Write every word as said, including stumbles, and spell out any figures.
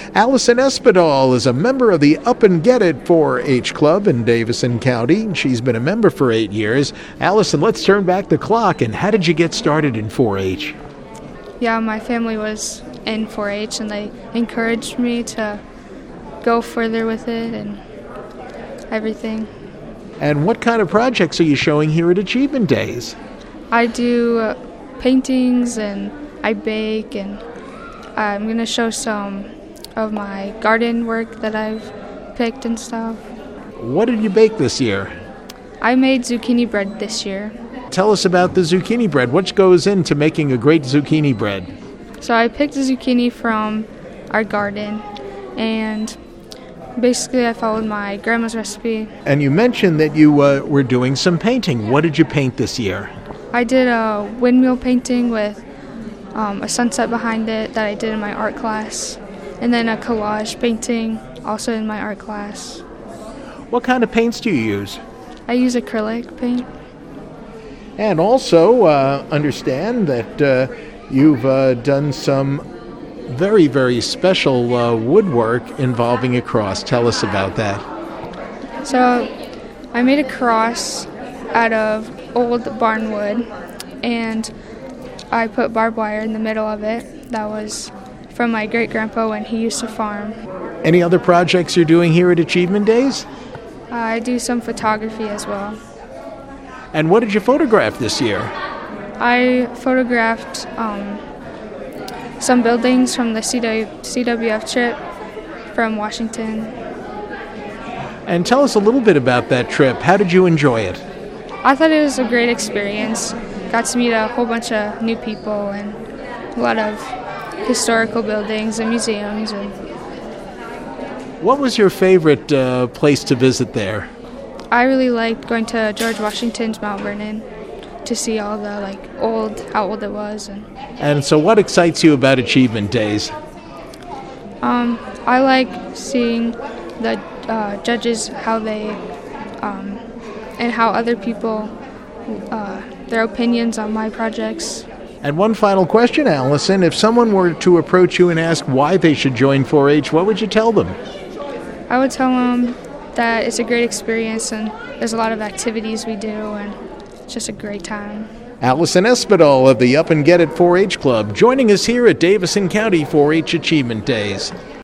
Allison Espedal is a member of the Up and Get It four H Club in Davison County. She's been a member for eight years. Allison, let's turn back the clock. And how did you get started in four H? Yeah, my family was in four H and they encouraged me to go further with it and everything. And what kind of projects are you showing here at Achievement Days? I do uh, paintings and I bake, and I'm going to show some of my garden work that I've picked and stuff. What did you bake this year? I made zucchini bread this year. Tell us about the zucchini bread. What goes into making a great zucchini bread? So I picked the zucchini from our garden, and basically I followed my grandma's recipe. And you mentioned that you uh, were doing some painting. What did you paint this year? I did a windmill painting with um, a sunset behind it that I did in my art class, and then a collage painting also in my art class. What kind of paints do you use? I use acrylic paint. And also uh, understand that uh, you've uh, done some very, very special uh, woodwork involving a cross. Tell us about that. So I made a cross out of old barnwood, and I put barbed wire in the middle of it. That was from my great-grandpa when he used to farm. Any other projects you're doing here at Achievement Days? I do some photography as well. And what did you photograph this year? I photographed um, some buildings from the C W F trip from Washington. And tell us a little bit about that trip. How did you enjoy it? I thought it was a great experience. Got to meet a whole bunch of new people and a lot of historical buildings and museums. And what was your favorite uh, place to visit there? I really liked going to George Washington's Mount Vernon to see all the like old, how old it was. And, and so what excites you about Achievement Days? Um, I like seeing the uh, judges, how they, um, and how other people, uh, their opinions on my projects. And one final question, Allison. If someone were to approach you and ask why they should join four H, what would you tell them? I would tell them that it's a great experience and there's a lot of activities we do and it's just a great time. Allison Espedal of the Up and Get It four H Club joining us here at Davison County four H Achievement Days.